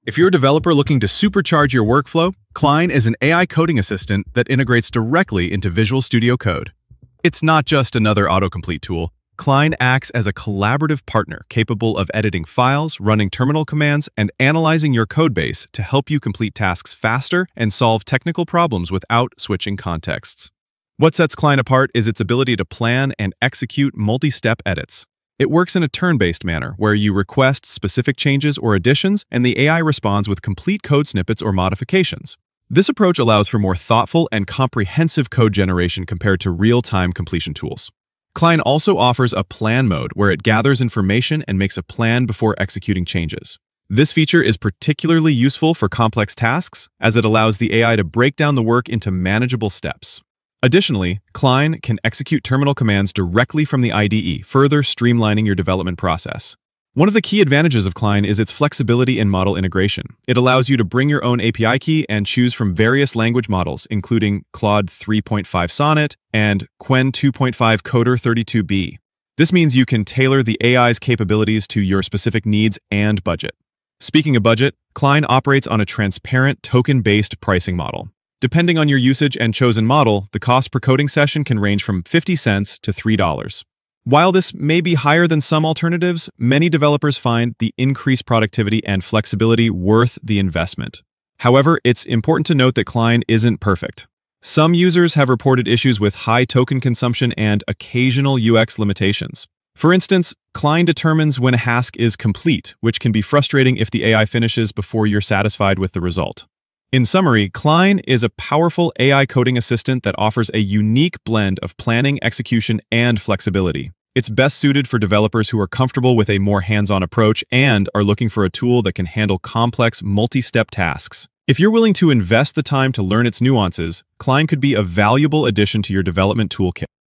If you're a developer looking to supercharge your workflow, Klein is an AI coding assistant that integrates directly into Visual Studio Code. It's not just another autocomplete tool. Klein acts as a collaborative partner capable of editing files, running terminal commands, and analyzing your codebase to help you complete tasks faster and solve technical problems without switching contexts. What sets Klein apart is its ability to plan and execute multi-step edits. It works in a turn-based manner, where you request specific changes or additions, and the AI responds with complete code snippets or modifications. This approach allows for more thoughtful and comprehensive code generation compared to real-time completion tools. Klein also offers a plan mode, where it gathers information and makes a plan before executing changes. This feature is particularly useful for complex tasks, as it allows the AI to break down the work into manageable steps. Additionally, Klein can execute terminal commands directly from the IDE, further streamlining your development process. One of the key advantages of Klein is its flexibility in model integration. It allows you to bring your own API key and choose from various language models, including Claude 3.5 Sonnet and Qwen 2.5 Coder 32B. This means you can tailor the AI's capabilities to your specific needs and budget. Speaking of budget, Klein operates on a transparent token-based pricing model. Depending on your usage and chosen model, the cost per coding session can range from 50 cents to $3. While this may be higher than some alternatives, many developers find the increased productivity and flexibility worth the investment. However, it's important to note that Klein isn't perfect. Some users have reported issues with high token consumption and occasional UX limitations. For instance, Klein determines when a task is complete, which can be frustrating if the AI finishes before you're satisfied with the result. In summary, Klein is a powerful AI coding assistant that offers a unique blend of planning, execution, and flexibility. It's best suited for developers who are comfortable with a more hands-on approach and are looking for a tool that can handle complex, multi-step tasks. If you're willing to invest the time to learn its nuances, Klein could be a valuable addition to your development toolkit.